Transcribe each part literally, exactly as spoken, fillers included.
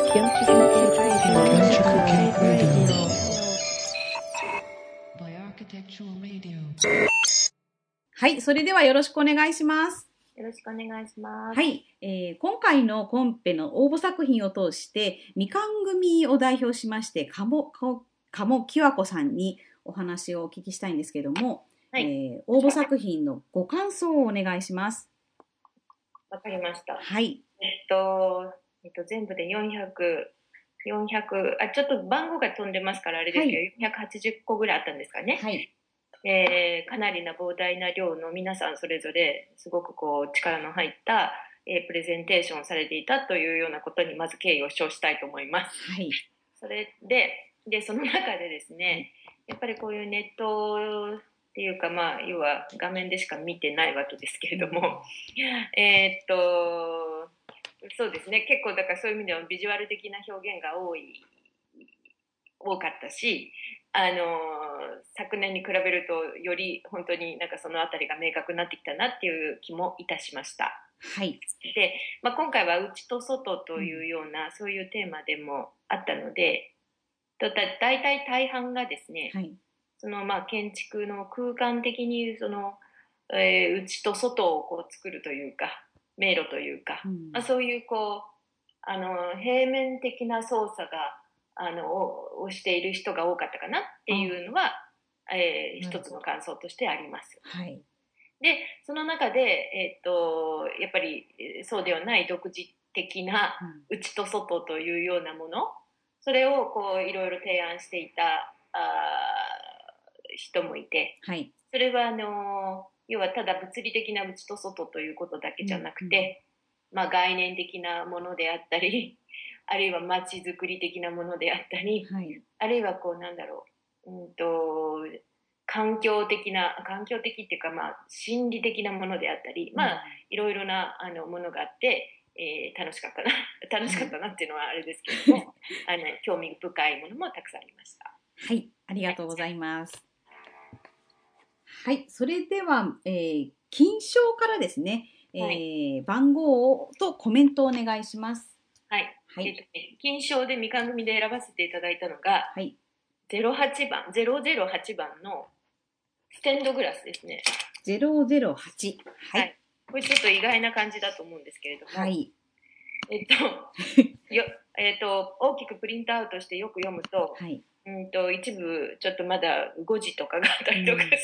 はい、それではよろしくお願いします。 よろしくお願いします。 はい、えー、今回のコンペの応募作品を通してみかん組を代表しまして鴨きわこさんにお話をお聞きしたいんですけども、はい、えー、応募作品のご感想をお願いします。 わかりました。 はい。 えっと、えっと、全部でよんひゃく、よんひゃく、あ、ちょっと番号が飛んでますからあれですけど、はい、よんひゃくはちじゅっこぐらいあったんですかね。 はい。 えー、かなりな膨大な量の皆さんそれぞれすごくこう力の入った、えー、プレゼンテーションをされていたというようなことにまず敬意を表したいと思います。 はい。 それで、でその中でですね、やっぱりこういうネットっていうか、まあ要は画面でしか見てないわけですけれども、えーっとそうですね、結構だからそういう意味ではビジュアル的な表現が多い多かったし、あの昨年に比べるとより本当になんかそのあたりが明確になってきたなっていう気もいたしました。 はい。 で、まあ、今回は内と外というような、うん、そういうテーマでもあったので、だ大体大半がですね、 はい、 そのまあ建築の空間的にその、えー、内と外をこう作るというか迷路というか、うん、まあ、そういうこうあの平面的な操作があのをしている人が多かったかなっていうのは、えー、一つの感想としてあります。 はい、 でその中で、えー、とやっぱりそうではない独自的な内と外というようなもの、それをこういろいろ提案していたあ人もいて、 はい、 それはあの要はただ物理的な内と外ということだけじゃなくて、うんうん、まあ、概念的なものであったりあるいは街づくり的なものであったり、はい、あるいはこうなんだろう、うんと環境的な環境的っていうか、まあ、心理的なものであったり、まあ、いろいろなあのものがあって、えー、楽しかったな楽しかったなっていうのはあれですけれども、はい、あの興味深いものもたくさんありました。 はい、ありがとうございます。はい、それでは、えー、金賞からですね、えーはい、番号とコメントをお願いします。 はい、はい、えーとね、金賞でみかん組で選ばせていただいたのが、はい、ゼロはちばんゼロゼロはちばんのステンドグラスですね。 ゼロゼロはち、はい、はい、 これちょっと意外な感じだと思うんですけれども、はい、えっとよえっと大きくプリントアウトしてよく読むと、はい、うんと一部ちょっとまだごじとかがあったりとかして、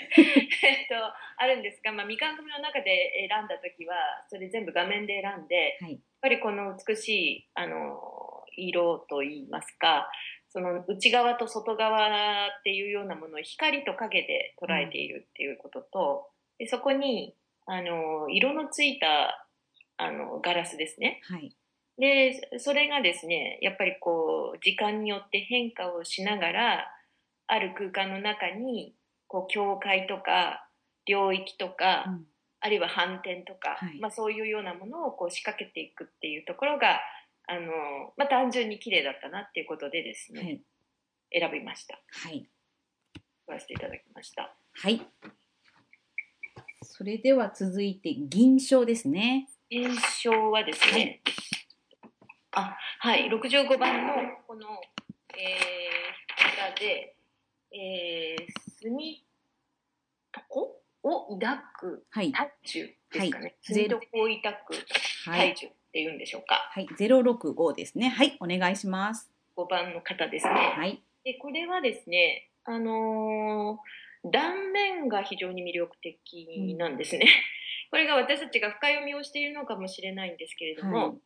うん、えっとあるんですが、まあ、みかん組の中で選んだ時はそれ全部画面で選んで、はい、やっぱりこの美しいあの色といいますか、その内側と外側っていうようなものを光と影で捉えているっていうことと、うん、でそこにあの色のついたあのガラスですね、はい、でそれがですねやっぱりこう時間によって変化をしながらある空間の中にこう境界とか領域とか、うん、あるいは反転とか、はい、まあ、そういうようなものをこう仕掛けていくっていうところがあの、まあ、単純に綺麗だったなっていうことでですね、はい、選びました。はい。言わせていただきました。 はい。それでは続いて銀賞ですね。 銀賞はですね、はい、あ、はい、ろくじゅうごばんのこの、えー、方で、えー、住床を抱く大樹ですかね。住床を抱く大樹っていうんでしょうか。 はい、ゼロろくごですね。はい、お願いします。 ごばんの方ですね。はい。で、これはですね、あのー、断面が非常に魅力的なんですね。うん、これが私たちが深読みをしているのかもしれないんですけれども、はい、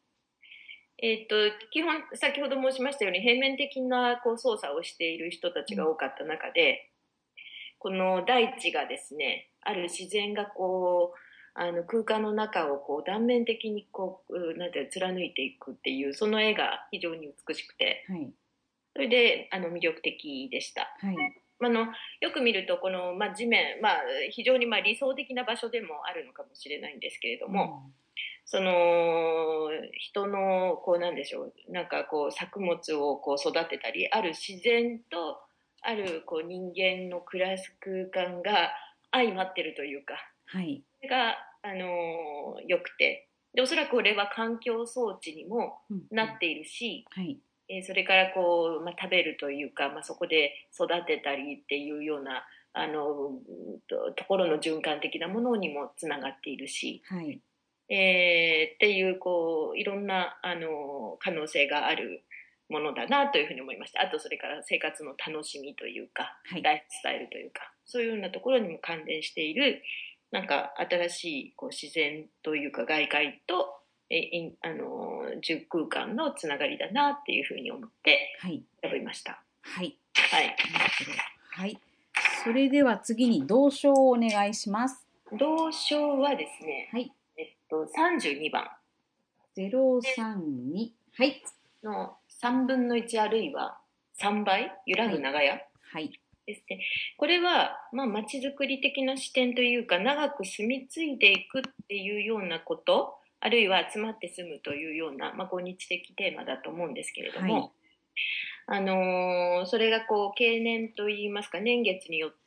えっと、基本、先ほど申しましたように平面的なこう操作をしている人たちが多かった中で、うん、この大地がですね、ある自然がこう、あの空間の中をこう断面的にこうなんて貫いていくっていうその絵が非常に美しくて、はい、それであの魅力的でした。はい、あのよく見るとこの、まあ、地面、まあ、非常にまあ理想的な場所でもあるのかもしれないんですけれども、うん、その人のこうなんでしょう、なんかこう作物をこう育てたり、ある自然とあるこう人間の暮らす空間が相まってるというか、はい、それがあの良くて、 でおそらくこれは環境装置にもなっているし、 うんうんはいえー、それからこう、まあ、食べるというか、まあ、そこで育てたりっていうようなあのと、ところの循環的なものにもつながっているし、 はいえー、っていうこういろんなあの可能性があるものだなというふうに思いました。あとそれから生活の楽しみというか、はい、ライフスタイルというか、そういうようなところにも関連しているなんか新しいこう自然というか外界とえあの住空間のつながりだなっていうふうに思って選びました。 はい。 はい。 はい。それでは次に動詞をお願いします。 動詞はですね、 はい。 えっと、さんじゅうにばん。 ゼロさんに。はい。 のさんぶんのいちあるいはさんばい、揺らぐ長屋。 はい。 ですね。これは、まあ、街づくり的な視点というか、長く住み継いでいくっていうようなこと、あるいは集まって住むというような、まあ、今日的テーマだと思うんですけれども、はい、あのー、それがこう、経年といいますか、年月によって、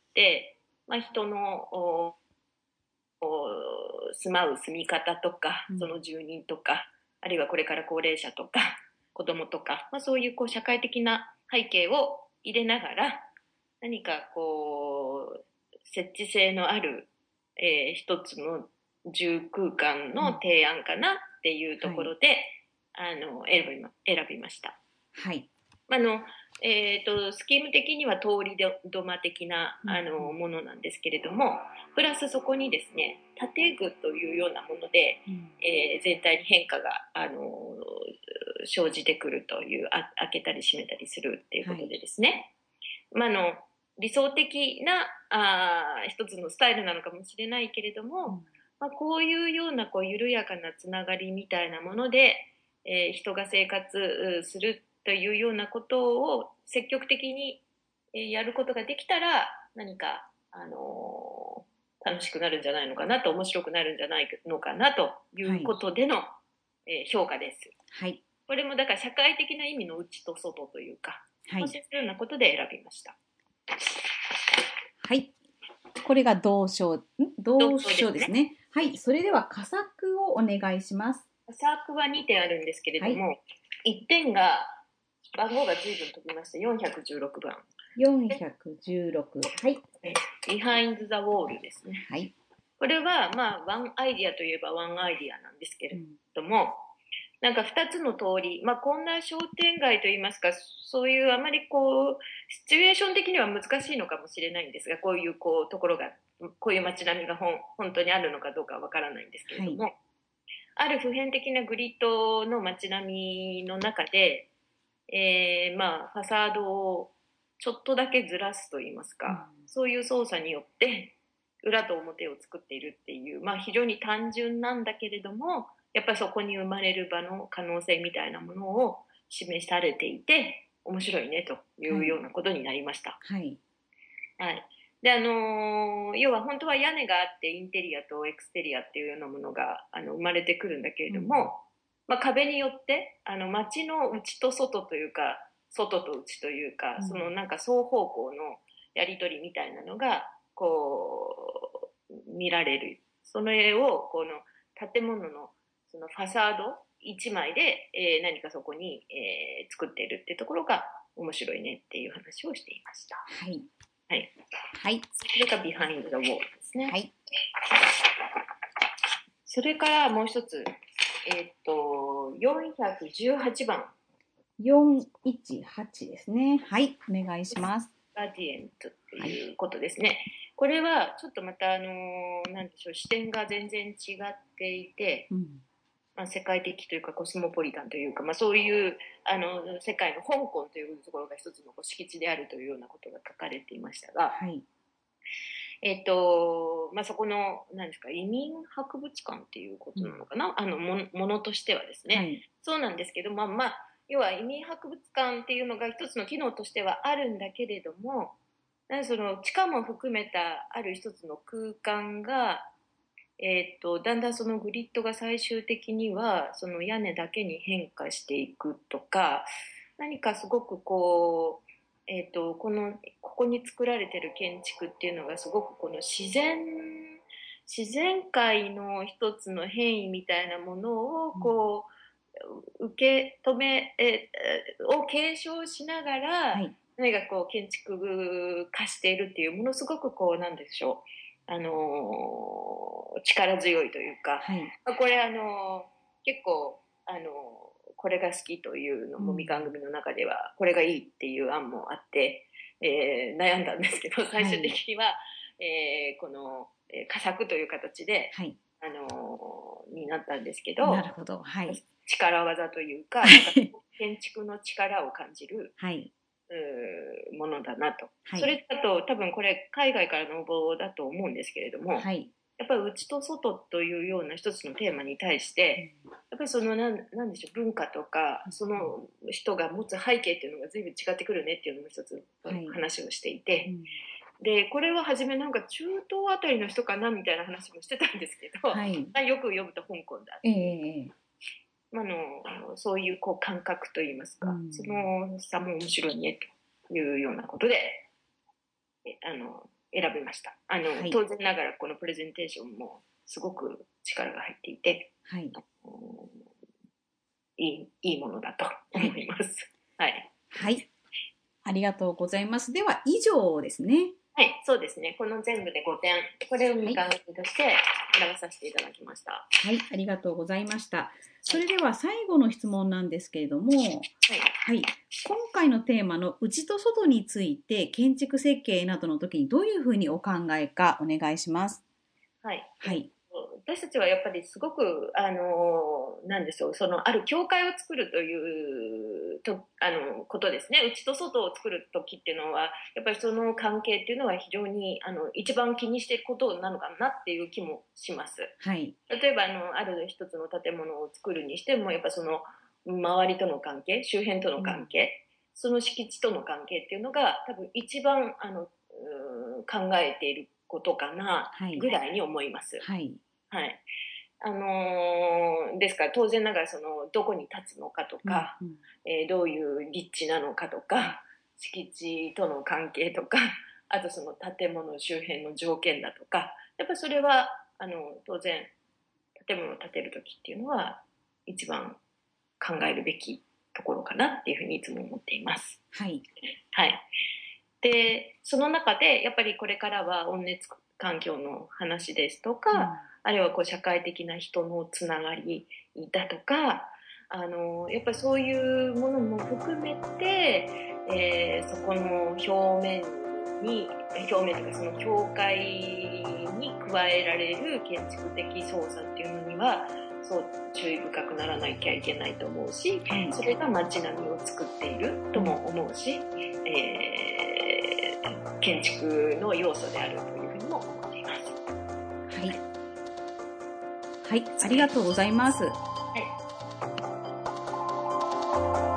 まあ、人の住まう住み方とか、その住人とか、うん、あるいはこれから高齢者とか、子供とか、まあ、そういうこう社会的な背景を入れながら、何かこう設置性のある、えー、一つの住空間の提案かなっていうところで、はい、あの選びま、選びました。 はい。 あのえーと、スキーム的には通り土間的なあの、うん、ものなんですけれども、プラスそこにですね、建具というようなもので、うん、えー、全体に変化があの生じてくるという、あ開けたり閉めたりするっていうことでですね、はい、まあ、あの理想的なあ一つのスタイルなのかもしれないけれども、うん、まあ、こういうようなこう緩やかなつながりみたいなもので、えー、人が生活するというようなことを積極的にやることができたら、何か、あのー、楽しくなるんじゃないのかなと、面白くなるんじゃないのかなということでの、はい、えー、評価です。 はい。 これもだから社会的な意味の内と外というか、はい、そういうようなことで選びました。 はい。これが動詞、動詞ですね。はい。それでは佳作をお願いします。 佳作はにてんあるんですけれども、はい、いってんが番号が随分飛びました。よんひゃくじゅうろくばん。 よんひゃくじゅうろく。はい。 Behind the Wall ですね。 はい。 これは、まあ、ワンアイディアといえばワンアイディアなんですけれども、うん、なんかふたつの通り、まあ、こんな商店街といいますか、そういうあまりこう、シチュエーション的には難しいのかもしれないんですが、こういうこうところが、こういう街並みがほん本当にあるのかどうかわからないんですけれども、はい、ある普遍的なグリッドの街並みの中で、えー、まあ、ファサードをちょっとだけずらすといいますか、うん、そういう操作によって裏と表を作っているっていう、まあ、非常に単純なんだけれども、やっぱりそこに生まれる場の可能性みたいなものを示されていて、面白いねというようなことになりました。 はい。 はい。で、あのー、要は本当は屋根があってインテリアとエクステリアっていうようなものがあの生まれてくるんだけれども、うん、まあ、壁によってあの街の内と外というか、外と内というか、そのなんか双方向のやり取りみたいなのがこう見られる。それをこの建物のそのファサード一枚で、えー、何かそこに、えー、作っているっていうところが面白いねっていう話をしていました。 はい。 はい。 はい。 それが Behind the Wall ですね。 はい。 それからもう一つ、えっと、よんひゃくじゅうはちばん。 よんいちはちですね。はい。お願いします。 ガディエントっていうことですね。はい、これはちょっとまた、あのー、なんでしょう、視点が全然違っていて、うん、まあ、世界的というかコスモポリタンというか、まあ、そういうあの世界の香港というところが一つの敷地であるというようなことが書かれていましたが、はい、えっとまあ、そこの何ですか、移民博物館っていうことなのかな、うん、あのもものとしてはですね、はい、そうなんですけど、まあまあ、要は移民博物館っていうのが一つの機能としてはあるんだけれども、その地下も含めたある一つの空間が、えー、とだんだんそのグリッドが最終的にはその屋根だけに変化していくとか、何かすごくこう、えー、とこのここに作られている建築っていうのがすごくこの自然自然界の一つの変異みたいなものをこう、うん、受け止めえを継承しながら、はい、何かこう建築化しているっていうものすごくこうなんでしょう、あのー、力強いというか、はい、これあのー、結構あのー、これが好きというのもみかん組の中ではこれがいいっていう案もあって、えー、悩んだんですけど、最終的には、はい、えー、この佳作という形で、はい、あのー、になったんですけど、 なるほど、はい、 力技というか、なんか建築の力を感じる、はい、うものだなと、はい、それだと多分これ海外からの応募だと思うんですけれども、はい、やっぱり内と外というような一つのテーマに対して、うん、やっぱりそのなんなんでしょう、文化とかその人が持つ背景っていうのが随分違ってくるねっていうのも一つ話をしていて、はい、うん、でこれは初めなんか中東あたりの人かなみたいな話もしてたんですけど、はい、よく読むと香港だっていう、えーあのそういうこう感覚といいますか、うん、その差も面白いねというようなことであの選びました。あの、はい、当然ながらこのプレゼンテーションもすごく力が入っていて、はい、いい、いいものだと思います。はい、 はい、ありがとうございます。では以上ですね。 はい、そうですね。この全部でごてん、これをみかん組として選ばさせていただきました。 はい、ありがとうございました。それでは最後の質問なんですけれども、はい、はい、今回のテーマの内と外について建築設計などの時にどういうふうにお考えかお願いします。 はい。はい。私たちはやっぱりすごくあのなんでしょう、そのある境界を作るというとあのことですね。内と外を作る時っていうのはやっぱりその関係っていうのは非常にあの一番気にしていることなのかなっていう気もします。はい。例えばあのある一つの建物を作るにしてもやっぱその周りとの関係、周辺との関係、うん、その敷地との関係っていうのが多分一番あの考えていることかなぐらいに思います。はい。はい。あのー、ですから当然ながらそのどこに立つのかとか、うんうん、えー、どういう立地なのかとか、敷地との関係とか、あとその建物周辺の条件だとか、やっぱりそれはあの当然建物を建てるときっていうのは一番考えるべきところかなっていうふうにいつも思っています。はい。はい。で、その中でやっぱりこれからは温熱環境の話ですとか、うん、あるいはこう社会的な人のつながりだとか、あのやっぱりそういうものも含めて、えー、そこの表面に表面というかその境界に加えられる建築的操作っていうのにはそう注意深くならなきゃいけないと思うし、うん、それが街並みを作っているとも思うし、えー、建築の要素であるというふうにも思っています。 はい、はい、ありがとうございます。 はい。